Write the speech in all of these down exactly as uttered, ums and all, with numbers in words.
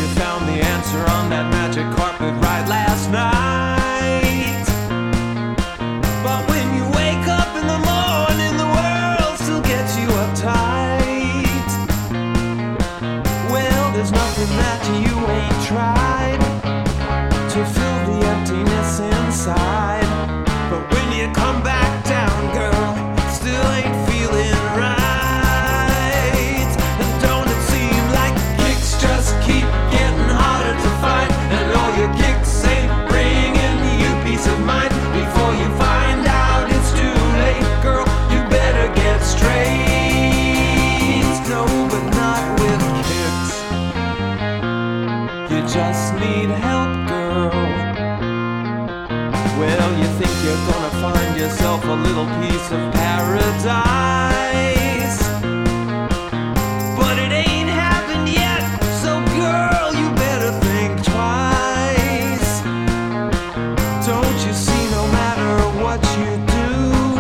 you found the answer on that magic carpet ride last night. But when you wake up in the morning, the world still gets you uptight. Well, there's nothing that you ain't tried to fill the emptiness inside. But when you come back down, girl, still ain't feeling right. And don't it seem like kicks just keep getting harder to find? And all your kicks ain't bringing you peace of mind. Before you find out it's too late, girl, you better get straight. No, but not with kicks. You just need help, girl. Well, you think you're gonna find yourself a little piece of paradise, but it ain't happened yet, so girl, you better think twice. Don't you see, no matter what you do,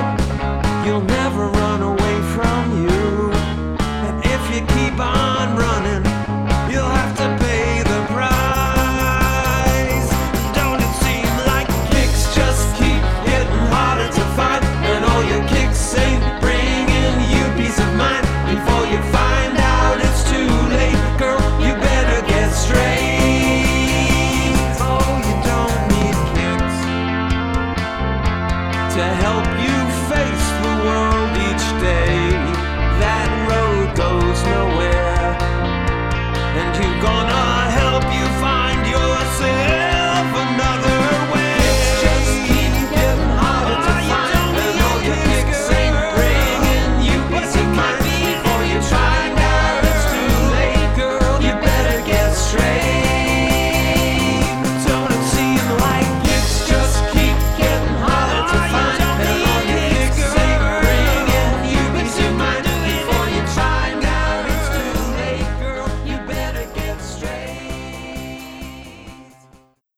you'll never run away from you. And if you keep on running,